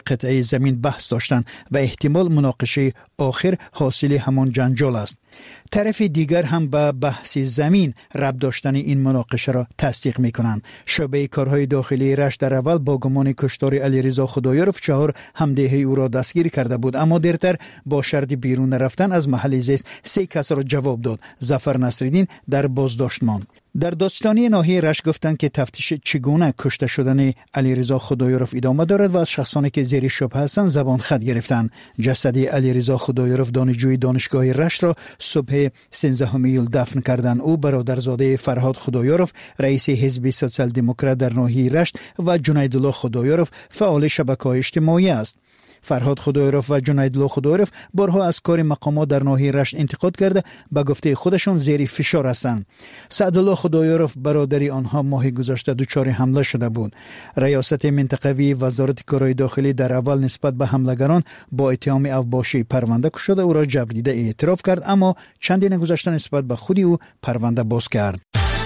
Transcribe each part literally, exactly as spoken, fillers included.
قطعه زمین بحث داشتند و احتمال مناقشه آخر حاصل همان جنجال است. طرف دیگر هم به بحث زمین ربط داشتن این مناقشه را تصدیق می‌کنند. شعبه کارهای داخلی رشت در اول با گمان کشتار علیرضا خدایارف چهار همدیه او را دستگیر کرده بود، اما دیرتر با شرط بیرون رفتن از محل زیست سه کس را جواب داد. ظفر نصرالدین در بازداشت ماند. در دادستانی ناحیه رشت گفتند که تفتیش چگونه کشته شدن علیرضا خدایارف ادامه دارد و از شخصانی که زیر شبهه هستند زبان خط گرفتند. جسد علیرضا خدایارف دانشجوی دانشگاه رشت را صبح سیزدهم ایول دفن کردند. او برادرزاده فرهاد خدایارف رئیس حزب سوسیال دموکرات در ناحیه رشت و جنیدالله خدایارف فعال شبکه‌های اجتماعی است. فرهاد خدایارف و جنیدالله خدایارف بارها از کار مقامات در ناحیه رشت انتقاد کرده به گفته خودشان زیر فشار هستند. سعدالله خدایارف برادری آنها ماه گذشته دچار حمله شده بود. ریاست منطقوی وزارت کارهای داخلی در اول نسبت به حملگران با اتهام اوباشی پرونده شده او را جبریده اعتراف کرد، اما چندی نگذشته نسبت به خودی او پرونده باز کرد.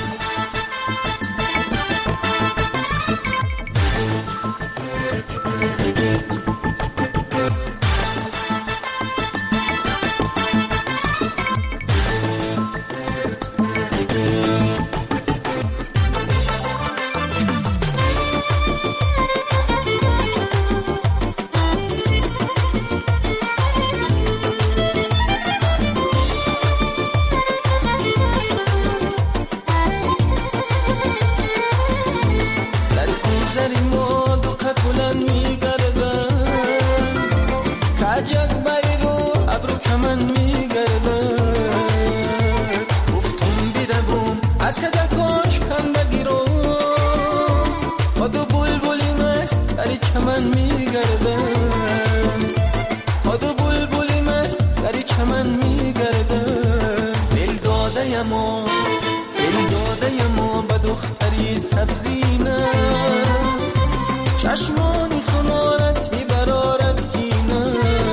چشمانی خمارت میبرارت کینه،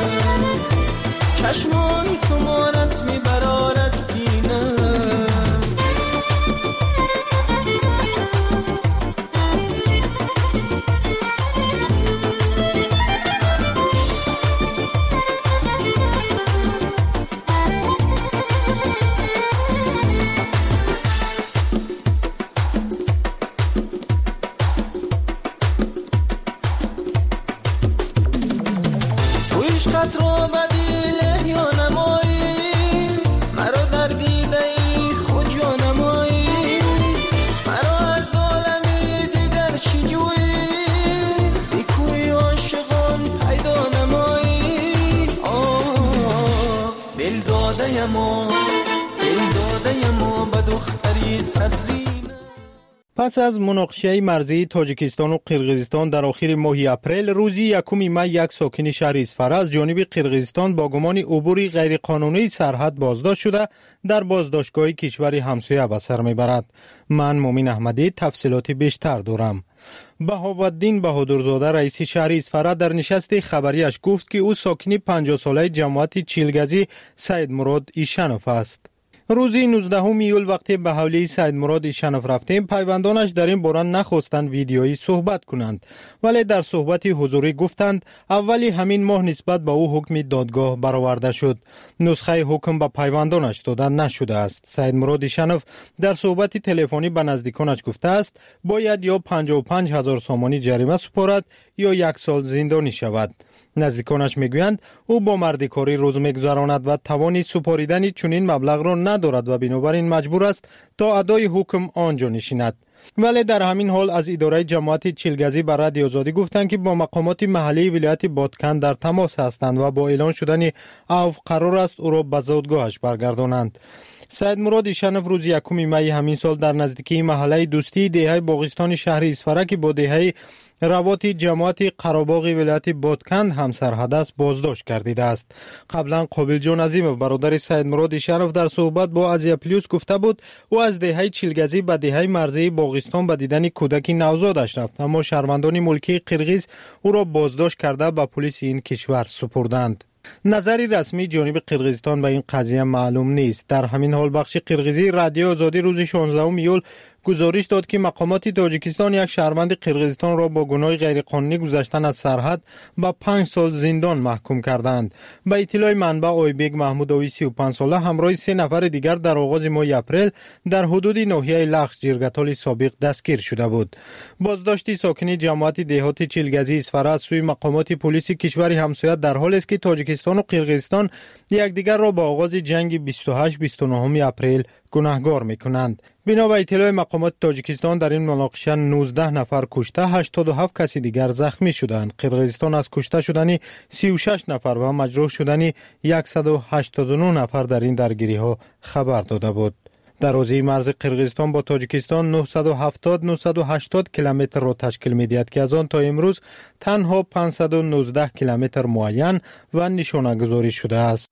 چشمانی خمارت میبرارت کینه. عشقت رو بدیله یا نمایی، مرا در دیده ای خود یا نمایی، مرا از عالمی دیگر چی جویی، زیکوی عاشقان پیدا نمایی. آه دل داده یما، دل داده یما به دختری سبزی. پس از مناقشه مرزی تاجیکستان و قرقیزستان در آخر ماه اپریل، روزی یکم می یک ساکن شهر اصفهان از جانب قرقیزستان با گمان عبور غیرقانونی سرحد بازداشت شده در بازداشتگاه کشور همسایه به سر میبرد. من مومن احمدی تفصیلات بیشتر دارم. بهاءالدین بهادرزاده رئیس شهر اصفهان در نشست خبریش گفت که او ساکن پنجاه ساله جماعت چیلگزی سید مراد ایشنوف است. روزی نوزدهم ایول وقتی به حوالی سید مراد ایشنوف رفتیم، پیوندانش در این باره نخواستند ویدیویی صحبت کنند، ولی در صحبتی حضوری گفتند اولی همین ماه نسبت به او حکم دادگاه برآورده شد. نسخه حکم به پیوندانش داده نشده است. سید مراد ایشنوف در صحبت تلفنی به نزدیکانش گفته است باید یا پنجاه و پنج هزار سامانی جریمه سپارد یا یک سال زندانی شود. نزدیکانش میگویند او با مردکاری روز میگذراند و توانی سپاریدن چنین مبلغ را ندارد و بنابراین مجبور است تا ادای حکم آنجا نشیند. ولی در همین حال از اداره جماعت چیلگزی بر رادیو آزادی گفتند که با مقامات محلی ولایت بادکن در تماس هستند و با اعلان شدن عفو قرار است او را به زادگاهش برگردانند. سید مراد ایشنوف روز یکم می همین سال در نزدیکی محله دوستی دهه باغستان شهر اصفهان که با دهه روات جماعت قراباغ ولایت بادکن هم سرحد است بازداشت گردیده است. قبلا قابل جان عظیمov برادر سید مراد ایشنوف در صحبت با ازیا پلیوس گفته بود او از دهه چیلگزی به دهه مرزی باغستان به دیدن کودکی نوزادش رفت، اما شهروندان ملکی قرقیز او را بازداشت کرده به پلیس این کشور سپردند. نظری رسمی جانب قرقیزستان به این قضیه معلوم نیست. در همین حال بخش قرقیزی رادیو آزادی روز شانزدهم ایول گزارش داد که مقامات تاجیکستان یک شهروند قرقیزستان را با گناه غیرقانونی گذشتن از سرحد به پنج سال زندان محکوم کردند. به اطلاع منبع آیبک محمودوی سی و پنج ساله همراه سه نفر دیگر در آغاز ماه اپریل در حدود ناحیه لخش جرگتال سابق دستگیر شده بود. بازداشت ساکنی جماعت دهات چیلگزی اسفر از سوی مقامات پلیس کشور همسایه در حالی است که تاجیکستان و قرقیزستان یکدیگر را با آغاز جنگ بیست و هشت بیست و نه اپریل گناهکار می‌کنند. بنا به اطلاع مقامات تاجیکستان در این مناقشه نوزده نفر کشته، هشتاد و هفت کسی دیگر زخمی شدند. قرقیزستان از کشته شدن سی و شش نفر و مجروح شدن صد و هشتاد و نه نفر در این درگیری‌ها خبر داده بود. در حوزه مرز قرقیزستان با تاجیکستان نهصد و هفتاد نهصد و هشتاد کیلومتر را تشکیل می‌دهد که از آن تا امروز تنها پانصد و نوزده کیلومتر معین و نشانه گذاری شده است.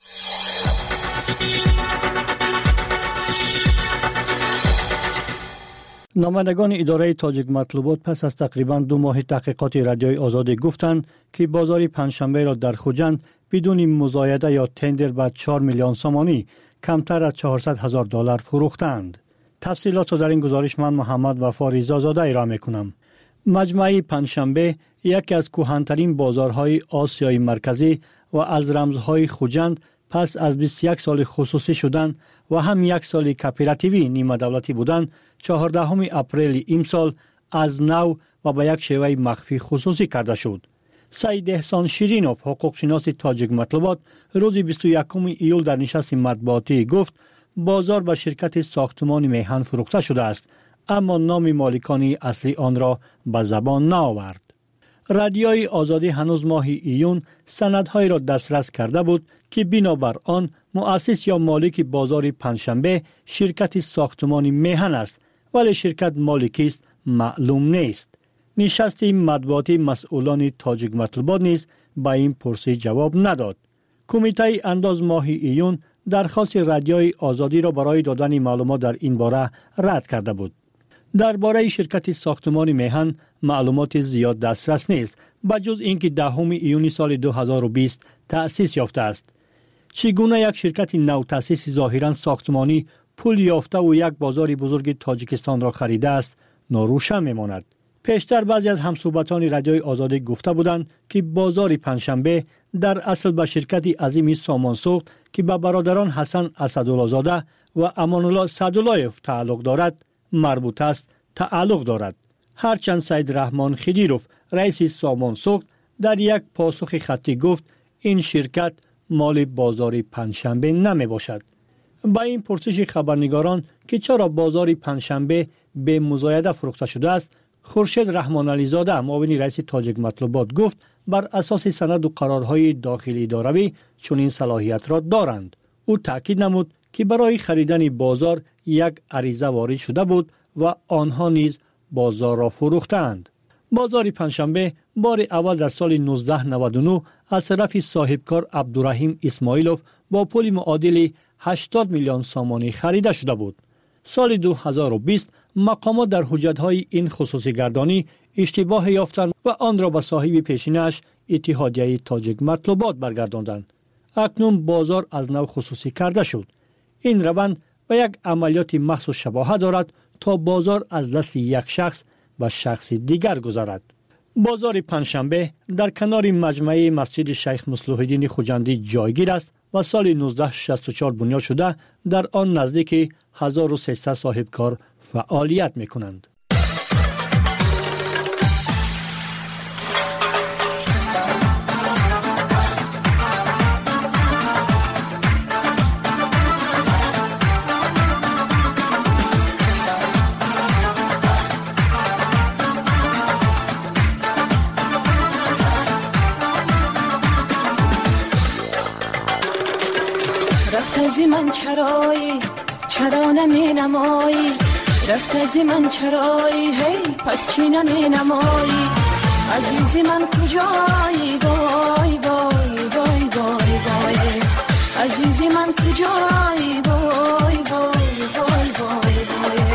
نمایندگان اداره تاجیک مطلوبات پس از تقریباً دو ماه تحقیقات رادیوی آزادی گفتند که بازار پنجشنبه را در خوجند بدون مزایده یا تندر به چهار میلیون سامانی کمتر از چهارصد هزار دلار فروختند. تفصیلات را در این گزارش من محمد وفا ریزازاده ارائه می‌کنم. مجمع پنجشنبه یکی از کهن‌ترین بازارهای آسیای مرکزی و از رمزهای خوجند پس از بیست و یک سال خصوصی شدن و هم یک سال کاپیراتیوی نیمه دولتی بودن، چهاردهم اپریل امسال از نو و به یک شیوه مخفی خصوصی کرده شد. سعید احسان شیرینوف، حقوق شناس تاجیک مطلوبات، روز بیست و یکم ایول در نشست مطبوعاتی گفت بازار به شرکت ساختمان میهن فروخته شده است، اما نام مالکان اصلی آن را به زبان نآورد. رادیوی آزادی هنوز ماه ایون سندهای را دسترس کرده بود که بنابر آن مؤسس یا مالک بازار پنجشنبه شرکت ساختمان میهن است، ولی شرکت مالکی است معلوم نیست. نشست مطبوعاتی مسئولان تاجیک مطلوبات نیز به این پرسش جواب نداد. کمیته انداز ماه ایون درخواست رادیوی آزادی را برای دادن معلومات در این باره رد کرده بود. درباره شرکت ساختمان میهن معلومات زیاد دسترس نیست، بجز اینکه دهم ایون سال دو هزار و بیست تأسیس یافته است. چگونه یک شرکت نو تأسیس ظاهرا ساختمانی پول یافته و یک بازار بزرگ تاجیکستان را خریده است ناروشن میماند. پیشتر بعضی از همصحبتان رادیوی آزادی گفته بودند که بازار پنجشنبه در اصل به شرکت عظیم سامانسوخت که به برادران حسن اسدالله زاده و امان الله سعدالله‌یف تعلق دارد مربوط است تعلق دارد. هرچند سید رحمان خدیروف رئیس سامانسوخت در یک پاسخ خطی گفت این شرکت مال بازار پنجشنبه نمی باشد. با این پرسش خبرنگاران که چرا بازار پنجشنبه به مزایده فروخته شده است، خورشید رحمان علی زاده معاون رئیس تاجیک مطلوبات گفت بر اساس سند و قرارهای داخلی اداروی چون این صلاحیت را دارند. او تاکید نمود که برای خریدن بازار یک عریضه وارد شده بود و آنها نیز بازار را فروختند. بازار پنجشنبه بار اول در سال نوزده نود و نه از طرف صاحبکار عبدالرحیم اسماعیلوف با پول معادل هشتاد میلیون سامانی خریده شده بود. سال دو هزار و بیست مقامات در حجتهای این خصوصی گردانی اشتباه یافتند و آن را به صاحب پیشینش اتحادیه تاجیک مطلوبات برگرداندند. اکنون بازار از نو خصوصی کرده شد. این روند و یک عملیات مخصوص شباهه دارد تا بازار از دست یک شخص و شخص دیگر گذارد. بازار پنجشنبه در کنار مجمع مسجد شیخ مصلح الدین خوجندی جایگیر است و سال نوزده شصت و چهار بنیاد شده. در آن نزدیک هزار و سیصد صاحبکار فعالیت می‌کنند. رفت من چرایی چرا نمی نمایی، رفت از من چرایی هی پس چی نمی نمایی، عزیزی من کجایی وای وای وای وای وای، عزیزی من کجایی وای وای وای وای وای.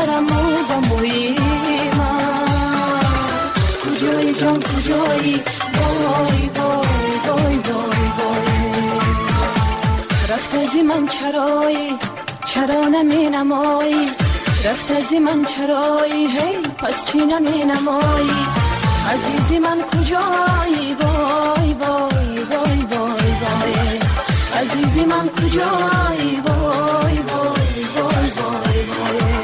دارم و با موی من کجایی جان کجایی وای وای وای وای وای رفت ازی من چرایی چرا نمی نمایی رفت ازی من چرایی هی پس چی نمی نمایی عزیزی من کجایی وای وای وای وای وای عزیزی من کجایی وای وای وای وای وای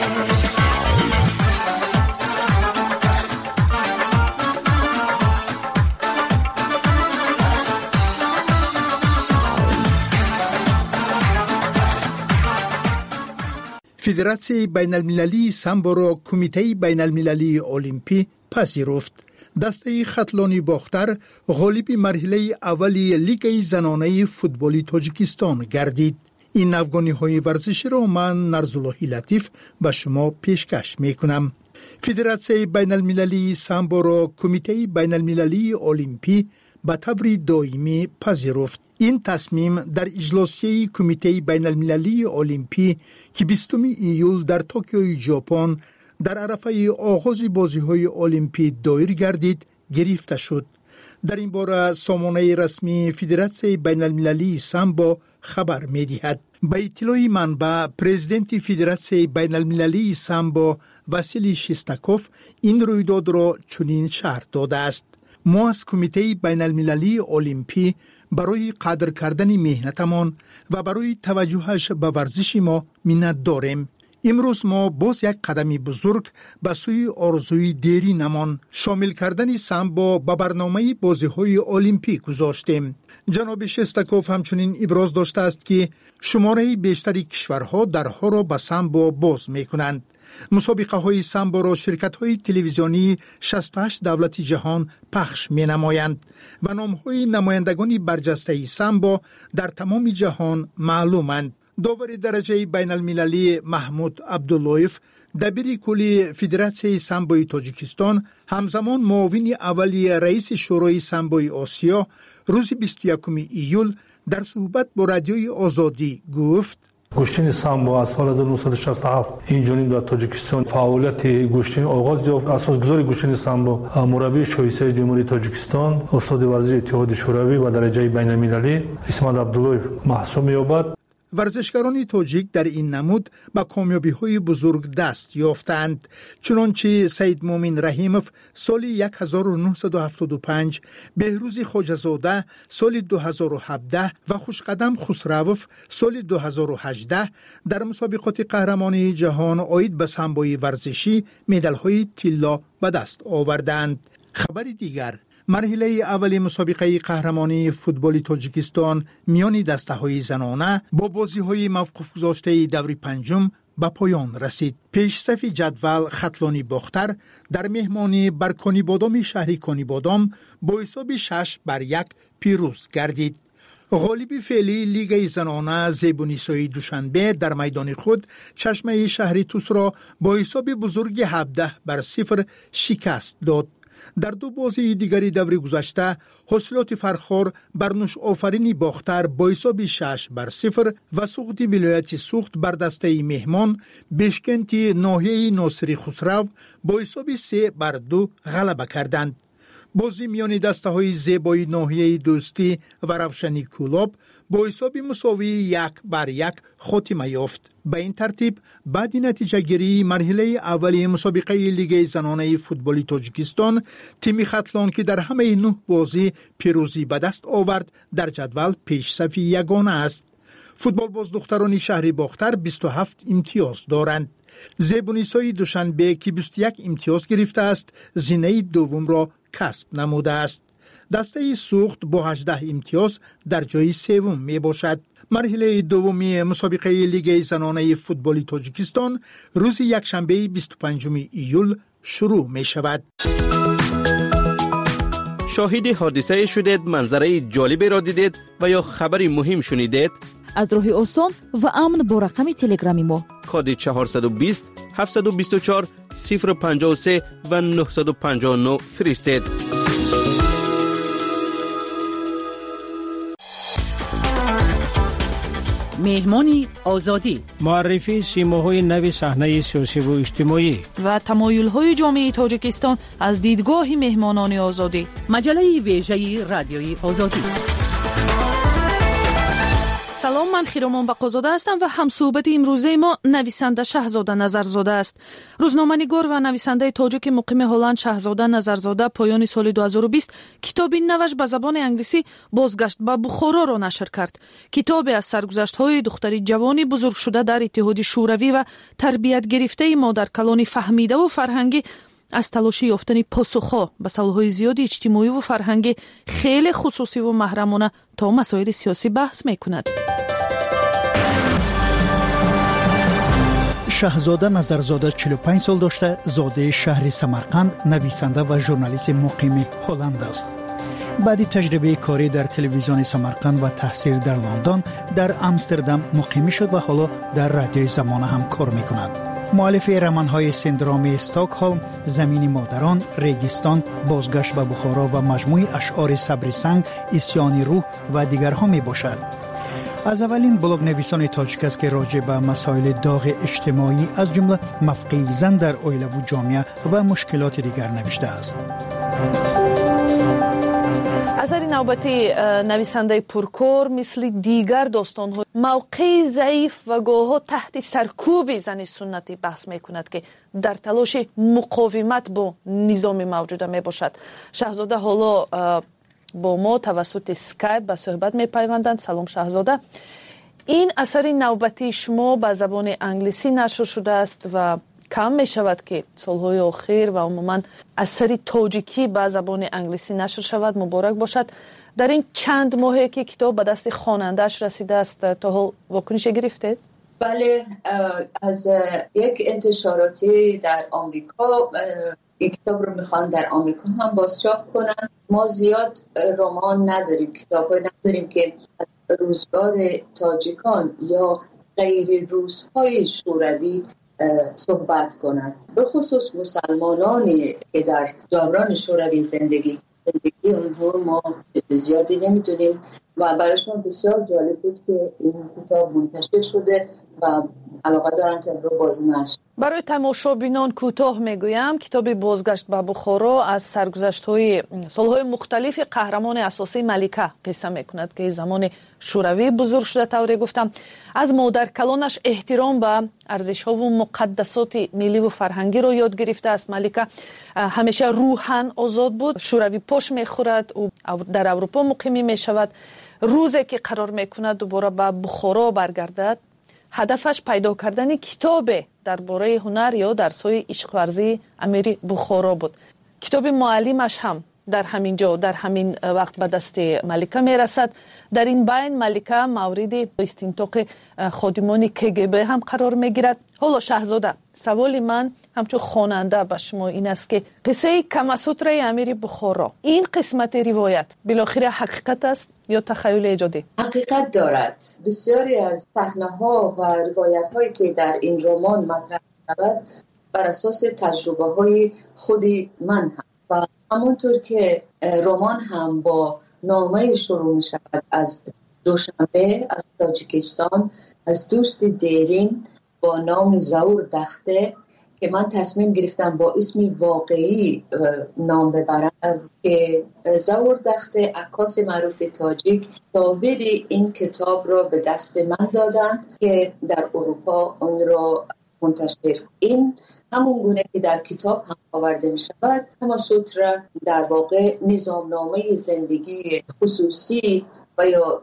فدراسیون بین المللی سامبو را کمیته بین المللی المپی پذیرفت. دسته خطلانی باختر غالب مرحله اولی لیگ زنانه فوتبالی تاجیکستان گردید. این افغانی های ورزشی را من نرزالله لطیف به شما پیشکش می کنم. فدراسیون بین المللی سامبو را کمیته بین المللی المپی به طور دائمی پذیرفت. این تصمیم در اجلاسی کمیته بین المللی المپی که بیستم ایول در توکیو ژاپن در عرفه آغاز بازی‌های المپی دایر گردید گرفته شد. در این باره سامانه رسمی فدراسیون بین المللی سامبو خبر می‌دهد. به اطلاع منبع پرزیدنت فدراسیون بین المللی سامبو واسیلی شستاکوف این رویداد را چنین شرح داده است: ما از کمیته بین المللی المپی برای قدر کردن مهنتمان و برای توجهش به ورزش ما منت داریم. امروز ما باز یک قدمی بزرگ به سوی آرزوی دیری نمان شامل کردن سامبو به برنامه بازی‌های المپی گذاشتیم. جناب شستاکوف همچنین ابراز داشته است که شماره بیشتری کشورها درها را به سامبو باز می‌کنند. مسابقه های سامبو را شرکت های تلویزیونی شصت و هشت دولت جهان پخش می نمایند و نام های نمایندگان برجسته سامبو در تمام جهان معلومند. داور درجه بین المللی محمود عبداللهیف دبیر کلی فدراسیون سامبوی تاجیکستان همزمان معاون اولی رئیس شورای سامبوی آسیا روز بیست و یکم ایول در صحبت با رادیوی آزادی گفت: گوشتن سامبو از سال هزار و نهصد و شصت و هفت این جانب در تاجیکستان فعالیت گوشتن آغاز یافت. اساسگذار گوشتن سامبو مربی شایسته جمهوری تاجیکستان استاد ورزشی اتحاد شوروی و درجه بین المللی اسمت عبداللهیف محسوب می‌یابد. ورزشکاران تاجیک در این نمود با کامیابی‌های بزرگ دست یافتند، چنانچه سید مومن رحیموف سال هزار و نهصد و هفتاد و پنج، بهروز خواجه‌زاده سال دو هزار و هفده و خوشقدم خسروف سال دو هزار و هجده در مسابقات قهرمانی جهان عاید به سامبوی ورزشی مدال‌های طلا به دست آوردند. خبر دیگر: مرحله اول مسابقه قهرمانی فوتبال تاجیکستان میان دسته‌های زنانه با بازی‌های موقوف گذاشته دور پنجم به پایان رسید. پیشصف جدول خطلانی باختر در مهمانی بر کانیبادام شهری کانیبادام با حساب شش بر یک پیروز گردید. غالب فعلی لیگ زنانه زیبونیسای دوشنبه در میدان خود چشمه شهری توس را با حساب بزرگ هفده بر صفر شکست داد. در دو بازی دیگری دور گذشته حاصلات فرخار بر نوش آفرینی باختر با حساب شش بر صفر و سقوط ولایت سوخت بر دسته مهمان بشکنت ناحیه ناصری خسرو با حساب سه بر دو غلبه کردند. بازی میان دسته های زیبای ناحیه دوستی و روشنی کولاب با حساب مساوی یک بر یک خاتمه یافت. به این ترتیب بعد نتیجه گیری مرحله اولی مسابقه لیگ زنانه فوتبالی تاجیکستان تیم خطلان که در همه نه بازی پیروزی به دست آورد در جدول پیشصف یگانه است. فوتبال باز دختران شهری باختر بیست و هفت امتیاز دارند. زیبونیسای دوشنبه که بیست و یک امتیاز گرفته است زینه دوم را کسب نموده است. دسته سوخت با هجده امتیاز در جای سوم می باشد. مرحله دومی مسابقه لیگ زنانه فوتبالی تاجیکستان روز یکشنبه بیست و پنجم ایول شروع می شود. شاهد حادثه شدید، منظره جالبی را دیدید و یا خبری مهم شنیدید؟ از راه آسان و امن با رقم تلگرامی ما کد چهارصد و بیست هفتصد و بیست و چهار صفر پنجاه و سه و نهصد و پنجاه و نه فرستید. مهمانی آزادی، معرفی سیماهای نوی صحنه سیاسی و اجتماعی و تمایل‌های جامعه تاجیکستان از دیدگاه مهمانان آزادی. مجله ویژه رادیوی آزادی. سلام، من خیرامان بقازاده هستم و همصحبت امروزه ما نویسنده شهزاده نظرزاده است. روزنامه‌نگار و نویسنده تاجیک مقیم هلند شهزاده نظرزاده پایان سال دو هزار و بیست کتابی نوش به زبان انگلیسی بازگشت به بخارا را نشر کرد. کتابی از سرگذشت‌های دختری جوانی بزرگ شده در اتحاد شوروی و تربیت گرفته ما در کلان فهمیده و فرهنگی از تلاشی یافتن پاسخ‌ها به سوال‌های زیادی اجتماعی و فرهنگی خیلی خصوصی و محرمانه تا مسائل سیاسی بحث می‌کند. شهزاده نظرزاده چهل و پنج سال داشته، زاده شهر سمرقند، نویسنده و ژورنالیست مقیم هلند است. بعد تجربه کاری در تلویزیون سمرقند و تحصیل در لندن، در آمستردام مقیم شد و حالا در رادیوی زمانه هم کار می‌کند. مؤلف رمان‌های سندرام استکهلم، زمین مادران، ریگستان، بازگشت به بخارا و مجموعه اشعار صبر سنگ، اسیان روح و دیگرها میباشد. از اولین بلاگ نویسان تاجیک است که راجع به مسائل داغ اجتماعی از جمله موقع زن در عائله و جامعه و مشکلات دیگر نوشته است. اثر نوبتی نویسنده پرکار مثل دیگر داستان‌ها موقع ضعیف و گاه‌ها تحت سرکوب زن سنتی بحث می‌کند که در تلاش مقاومت با نظام موجود میباشد. شهزاده حالا با ما توسط اسکایپ به صحبت می‌پیوندند. سلام شهزاده. این اثر نوبتی شما به زبان انگلیسی نشر شده است و کم می شود که سالهای آخر و عموما اثر تاجیکی به زبان انگلیسی نشر شود. مبارک باشد. در این چند ماهی که کتاب به دست خواننده‌اش رسیده است تا حال واکنش گرفته؟ بله، از یک انتشاراتی در آمریکا این کتاب رو میخوان در آمریکا هم بازچاپ کنن. ما زیاد رمان نداریم، کتاب های نداریم که روزگار تاجیکان یا غیر روزهای شوروی صحبت کنند. به خصوص مسلمانانی که در دوران شوروی زندگی زندگی اونها ما زیادی نمیدونیم و برایشون بسیار جالب بود که این کتاب منتشر شده و علاقه دارن که رو بازی نشد. برای تماشابینان کوتاه میگویم کتاب بازگشت به بخارا از سرگذشت‌های سالهای مختلف قهرمان اساسی ملکه قصه میکند که زمان شوروی بزرگ شده. طوری گفتم از مادر کلانش احترام به ارزش‌ها و مقدسات ملی و فرهنگی رو یاد گرفته است. ملکه همیشه روحاً آزاد بود. شوروی پاش میخورد و در اروپا مقیم میشود. روزی که قرار میکند دوباره به بخارا برگردد، هدفش پیدا کردن کتاب درباره هنر یا درس‌های عشق ورزی امیر بخارا بود. کتاب معلمش هم در همین جا در همین وقت به دست ملکه میرسد. در این بین ملکه مورد استنطاق خادمان کگب هم قرار میگیرد. حالا شهزاده، سوال من همچون خواننده به شما این است که قصه کماسوترای امیر بخارا، این قسمت روایت بالاخره حقیقت است یا تخیل ایجادی؟ حقیقت دارد. بسیاری از صحنه‌ها و روایت‌هایی که در این رمان مطرح شود بر اساس تجربه‌های خود من هم و همونطور که رمان هم با نامه شروع می شود از دوشنبه از تاجیکستان، از دوست دیرین با نام زاور دخته که من تصمیم گرفتم با اسم واقعی نام ببرم که زاور دخته عکاس معروف تاجیک تصاویر این کتاب را به دست من دادن که در اروپا اون را منتشر. این همون گونه که در کتاب هم آورده می شود. کماسوترا در واقع نظامنامه زندگی خصوصی و یا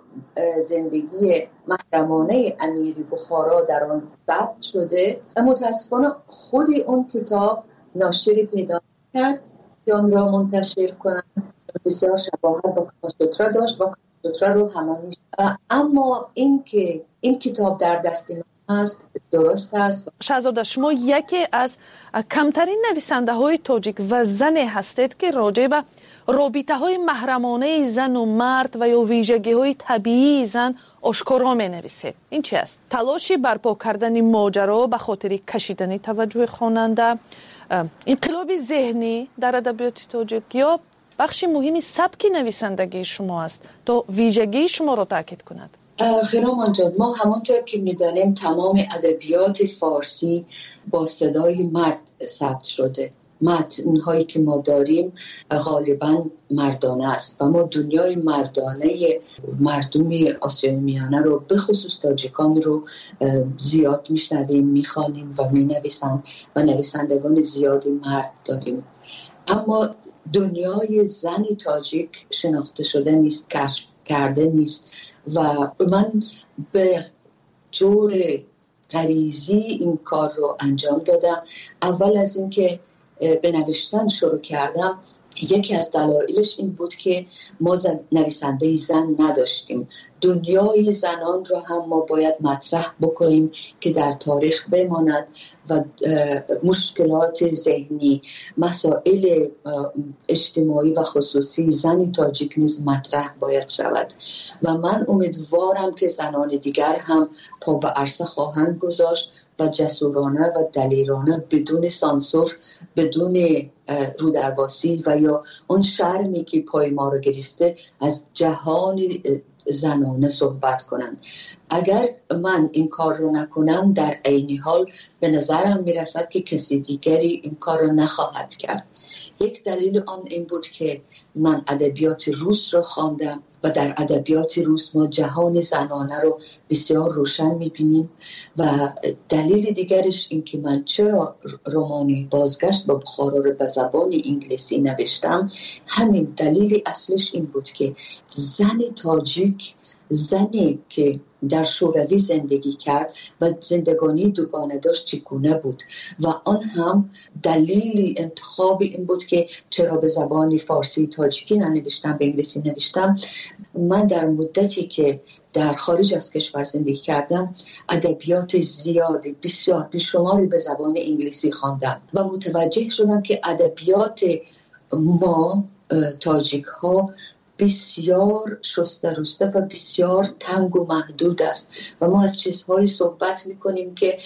زندگی محرمانه امیر بخارا در آن ثبت شده. متاسفانه خود اون کتاب ناشری پیدا کرد که آن را منتشر کنند. بسیار شباهت با کماسوترا داشت و کماسوترا رو همه می شود. اما این که این کتاب در دست من است درست است. شهزاده، شما یکی از کمترین نویسنده های تاجیک و زن هستید که راجع به رابطه های محرمانه زن و مرد و یا ویژگی های طبیعی زن آشکارا می نویسید. این چی است؟ تلاشی برپا کردن ماجرا به خاطر کشیدن توجه خواننده، انقلاب ذهنی در ادبیات تاجیک یا بخشی مهمی سبک نویسندگی شما است تا ویژگی شما را تاکید کند؟ خیرامان جان، ما همونطور که میدانیم تمام ادبیات فارسی با صدای مرد ثبت شده. متن‌هایی که ما داریم غالباً مردانه است و ما دنیای مردانه مردم آسیای میانه رو به خصوص تاجیکان رو زیاد میشنویم، میخوانیم و مینویسند و نویسندگان زیادی مرد داریم. اما دنیای زنی تاجیک شناخته شده نیست، کشف کرده نیست و من به طور غریزی این کار رو انجام دادم. اول از اینکه به نوشتن شروع کردم، یکی از دلایلش این بود که ما نویسنده زن نداشتیم. دنیای زنان رو هم ما باید مطرح بکنیم که در تاریخ بماند و مشکلات ذهنی، مسائل اجتماعی و خصوصی زنی تاجیک نیز مطرح باید شود و من امیدوارم که زنان دیگر هم پا به عرصه خواهند گذاشت و جسورانه و دلیرانه بدون سانسور، بدون رودرواسی و یا اون شرمی که پای ما رو گرفته از جهان زنانه صحبت کنند. اگر من این کار رو نکنم در عین حال به نظرم میرسد که کسی دیگری این کار رو نخواهد کرد. یک دلیل آن این بود که من ادبیات روس رو خواندم و در ادبیات روس ما جهان زنانه رو بسیار روشن میبینیم و دلیل دیگرش این که من چرا رمانی بازگشت به بخارا رو به زبان انگلیسی نوشتم، همین دلیل اصلش این بود که زن تاجیک، زنی که در شوروی زندگی کرد و زندگانی دوگانه داشت چگونه بود و آن هم دلیل انتخاب این بود که چرا به زبان فارسی تاجیکی ننوشتم، به انگلیسی نوشتم. من در مدتی که در خارج از کشور زندگی کردم ادبیات زیادی بسیار بیشماری به زبان انگلیسی خواندم و متوجه شدم که ادبیات ما تاجیک ها بسیار شسته رسته و بسیار تنگ و محدود است و ما از چیزهایی صحبت میکنیم که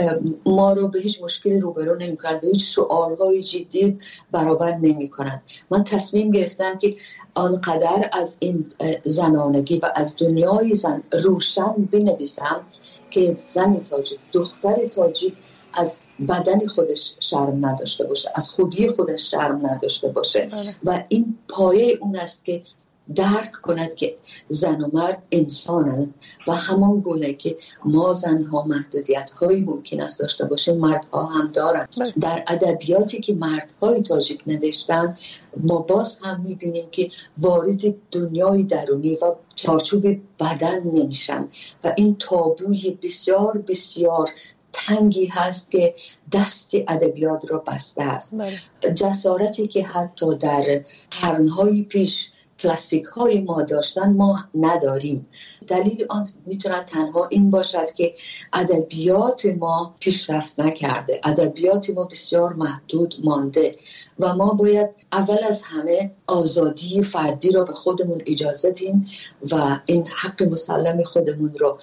ما رو به هیچ مشکلی روبرو نمیکنند، به هیچ سوالهای جدی برابر نمیکنند. من تصمیم گرفتم که آنقدر از این زنانگی و از دنیای زن روشن بنویسم که زن تاجیک، دختر تاجیک از بدن خودش شرم نداشته باشه، از خودی خودش شرم نداشته باشه بله. و این پایه اون است که درک کند که زن و مرد انسانند و همان گونه که ما زنها محدودیت هایی ممکن است داشته باشه مردها هم دارند. در ادبیاتی که مردهای تاجیک نوشتن ما باز هم میبینیم که وارد دنیای درونی و چارچوب بدن نمیشن و این تابوی بسیار بسیار تنگی هست که دست ادبیات را بسته است. بله. جسارتی که حتی در قرنهای پیش کلاسیک های ما داشتن ما نداریم. دلیل آن میتونه تنها این باشد که ادبیات ما پیشرفت نکرده، ادبیات ما بسیار محدود مانده و ما باید اول از همه آزادی فردی را به خودمون اجازه دیم و این حق مسلم خودمون را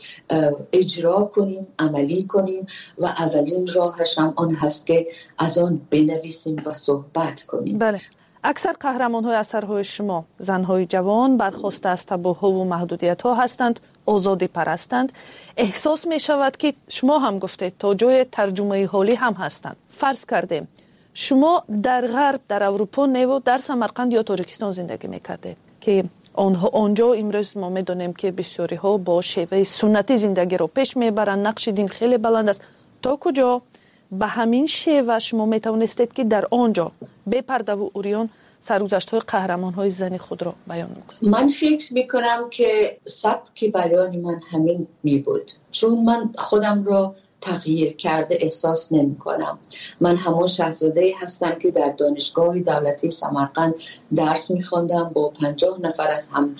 اجرا کنیم، عملی کنیم و اولین راهش هم آن هست که از آن بنویسیم و صحبت کنیم. بله. اکثر قهرمان‌های اثرهای شما زن‌های جوان برخواسته از تابوها و محدودیت‌ها هستند، آزادی پرستند. احساس می‌شود که شما هم گفتید تا جای ترجمه حالی هم هستند. فرض کردیم شما در غرب، در اروپا نیو در سمرقند یا تاجیکستان زندگی می‌کردید که آنها آنجا امروز ما می‌دونیم که بسیاری‌ها با شیوه سنتی زندگی رو پیش می‌برند، نقش دین خیلی بلند است. تا کجا به همین شیوه شما میتوانستید که در آنجا به پرده و اوریان سرگذشت‌های قهرمان‌های زنی خود را بیان کنید؟ من فکر میکنم که سبک بیان من همین می بود، چون من خودم را تغییر کرده احساس نمی کنم. من همون شاهزاده هستم که در دانشگاه دولتی سمرقند درس می خواندم با پنجاه نفر از هم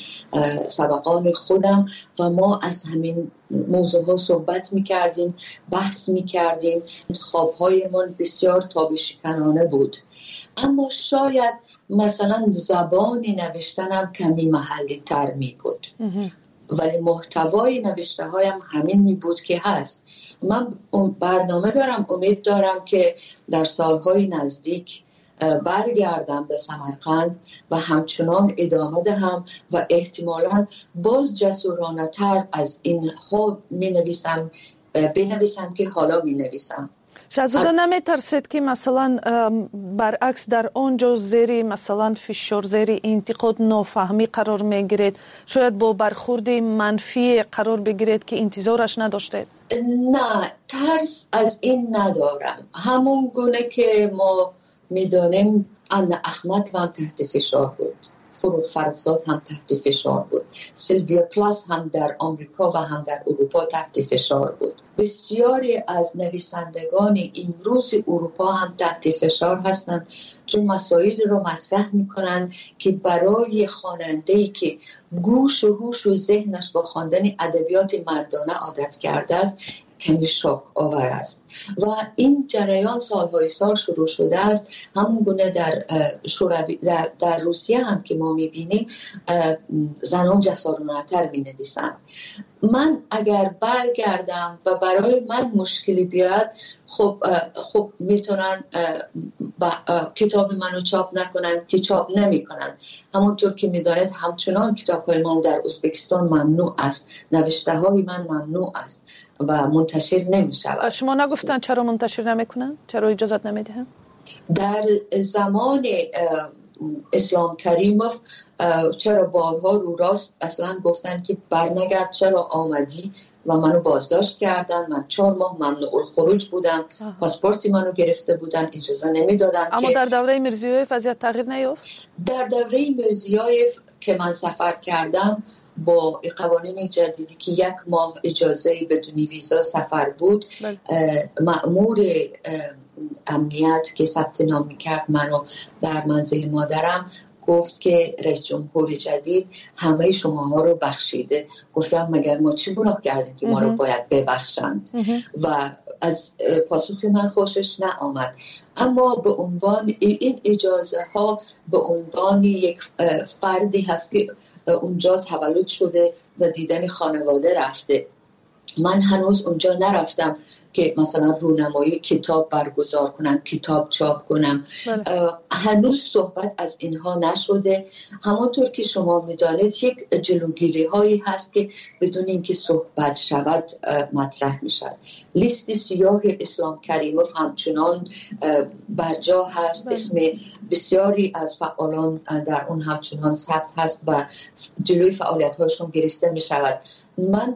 سبقان خودم و ما از همین موضوع ها صحبت می کردیم، بحث می کردیم. انتخاب های من بسیار تابشکنانه بود، اما شاید مثلا زبان نوشتنم کمی محلی تر می بود، ولی محتوای نوشته هایم همین می بود که هست. من برنامه دارم، امید دارم که در سالهای نزدیک برگردم به سمرقند و همچنان ادامه دهم و احتمالاً باز جسورانه تر از این ها می نویسم بنویسم که حالا می نویسم. شهزاده نمیترسید که مثلا برعکس در آنجا زیر مثلا فشار زیر انتقاد نافهمی قرار میگیرید، شاید با برخورد منفی قرار بگیرید که انتظارش نداشتید؟ نه، ترس از این ندارم. همون گونه که ما میدانیم ان احمد هم تحت فشار بود، فروغ فرخزاد هم تحت فشار بود، سیلویا پلاس هم در آمریکا و هم در اروپا تحت فشار بود. بسیاری از نویسندگان امروز اروپا هم تحت فشار هستند چون مسائل رو مطرح میکنن که برای خواننده‌ای که گوش و هوش و ذهنش با خواندن ادبیات مردانه عادت کرده است کمی شوک آور است و این جریان سالهای سال شروع شده است. همون گونه در شوروی در, در روسیه هم که ما میبینیم زنان جسارانه‌تر مینویسند. من اگر برگردم و برای من مشکلی بیاد، خب خب میتونن کتاب منو چاپ نکنن که چاپ نمیکنن. همونطور که میدانید همچنان کتاب‌های من در ازبکستان ممنوع است، نوشته های من ممنوع است و منتشر نمیشود. شما نگفتن چرا منتشر نمیکنن؟ چرا اجازت نمیدهن؟ در زمان اسلام کریموف چرا بارها رو راست اصلا گفتن که برنگرد، چرا آمدی و منو بازداشت کردن. من چهار ماه ممنوع الخروج بودم، پاسپورتی منو گرفته بودن، اجازه نمیدادن. اما که در دوره میرزیویف وضعیت تغییر نیافت؟ در دوره میرزیویف که من سفر کردم با قوانین جدیدی که یک ماه اجازه بدون ویزا سفر بود، مأمور امنیت که ثبت نام میکرد منو در منزل مادرم گفت که رئیس جمهور جدید همه شماها رو بخشیده. گفتم مگر ما چی گناه کردیم که ما رو باید ببخشند؟ و از پاسخ من خوشش نآمد. اما به عنوان این اجازه ها به عنوان یک فردی هست که اونجا تولد شده و دیدن خانواده رفته. من هنوز اونجا نرفتم که مثلا رونمایی کتاب برگزار کنم، کتاب چاپ کنم. هنوز صحبت از اینها نشده. همونطور که شما میدانید یک جلوگیری هایی هست که بدون اینکه صحبت شود مطرح میشد. لیست سیاه اسلام کریموف همچنان برجا هست، اسم بسیاری از فعالان در اون همچنان ثبت هست و جلوی فعالیت هاشون گرفته می شود. من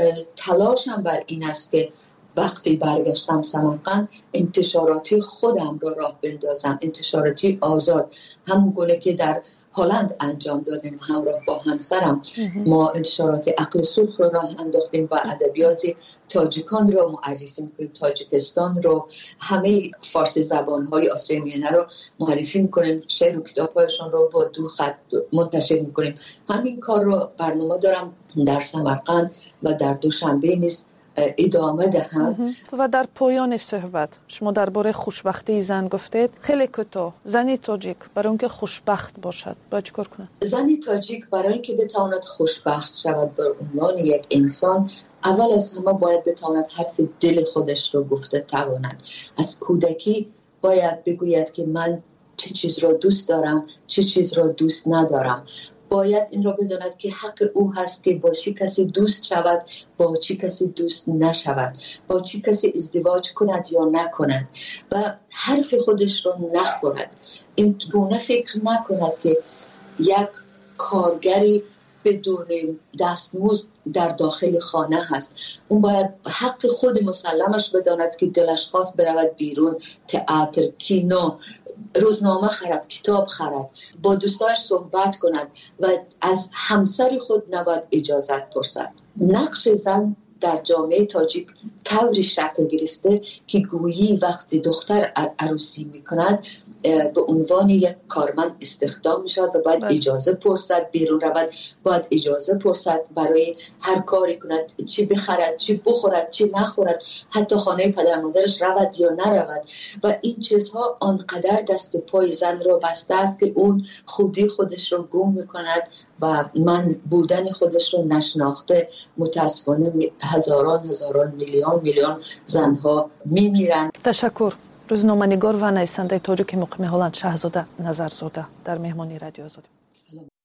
تلاشم بر این است که وقتی برگشتم سمرقند انتشاراتی خودم رو راه بندازم، انتشاراتی آزاد، همون گونه که در هلند انجام دادیم همراه با همسرم. ما انتشارات عقل سرخ رو راه انداختیم و ادبیات تاجیکان رو معرفی میکنیم، تاجیکستان رو، همه فارسی زبانهای آسیای میانه رو معرفی میکنیم، شعر و کتابهایشان رو با دو خط منتشر میکنیم. همین کار رو برنامه دارم در سمرقند و در دوشنبه نیز ادامه دهم. و در پایان صحبت شما درباره خوشبختی زن گفتید، خیلی کوتاه. زنی تاجیک برای اینکه خوشبخت باشد باید چیکار کنه؟ زنی تاجیک برای اینکه بتواند خوشبخت شود به عنوان یک انسان، اول از همه باید بتواند حرف دل خودش رو گفته تواند. از کودکی باید بگوید که من چه چیز را دوست دارم، چه چیز را دوست ندارم. باید این را بداند که حق او هست که با چی کسی دوست شود، با چی کسی دوست نشود، با چی کسی ازدواج کند یا نکند و حرف خودش را نخورد. این گونه فکر نکند که یک کارگری بدون دستمزد در داخل خانه هست. اون باید حق خود مسلمش بداند که دلش خواست برود بیرون، تئاتر، کینو، روزنامه خرد، کتاب خرد، با دوستاش صحبت کند و از همسر خود نباید اجازت پرسد. نقش زن در جامعه تاجیک طوری شکل گرفته که گویی وقتی دختر عروسی میکند به عنوان یک کارمند استخدام میشود و باید اجازه پرسد بیرون رود، باید اجازه پرسد برای هر کاری کند، چی بخرد، چی بخورد، چی نخورد، حتی خانه پدر مادرش رود یا نرود. و این چیزها آنقدر دست و پای زن را بسته است که اون خودی خودش را گم میکند و من بودن خودش رو نشناخته. متاسفانه هزاران هزاران میلیون میلیون زنها میمیرند. تشکر. روزنامه‌نگار و نویسنده تاجیک مقیم هلند شهزاده نظرزاده در مهمانی رادیو آزادی.